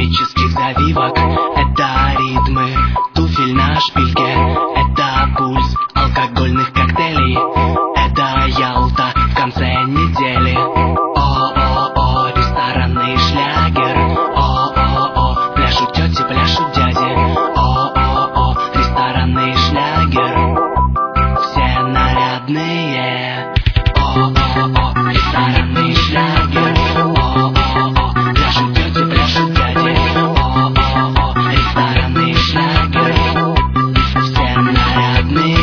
химических завивок. Это ритмы туфель на шпильке. Это пульс алкогольных коктейлей. Это Ялта в конце недели. О-о-о, ресторанный шлягер. О-о-о, пляшут тети, пляшут дяди. О-о-о, ресторанный шлягер. Все нарядные. О-о-о, ресторанный шлягер. О-о-о, пляшут тети, пляшут дяди. О-о-о, ресторанный шлягер. Все нарядные.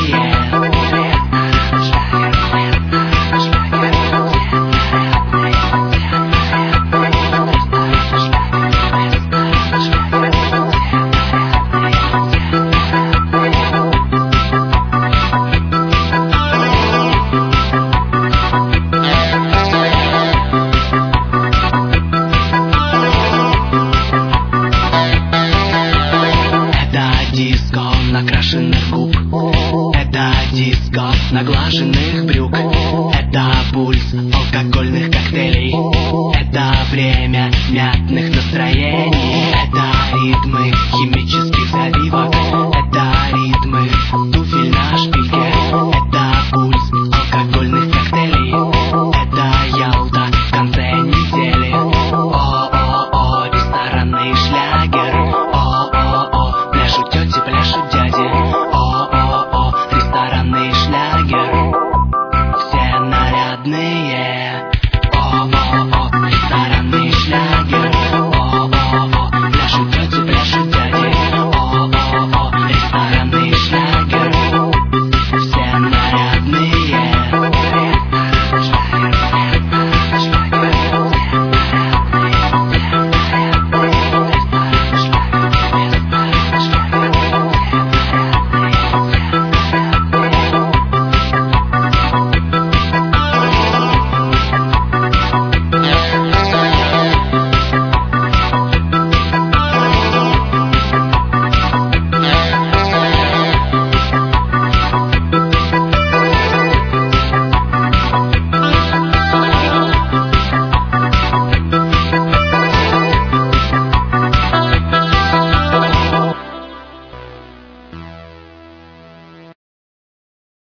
Диско накрашенных губ. Это диско наглаженных брюк. Это пульс алкогольных коктейлей. Это время мятных настроений. Это ритмы химических завивок.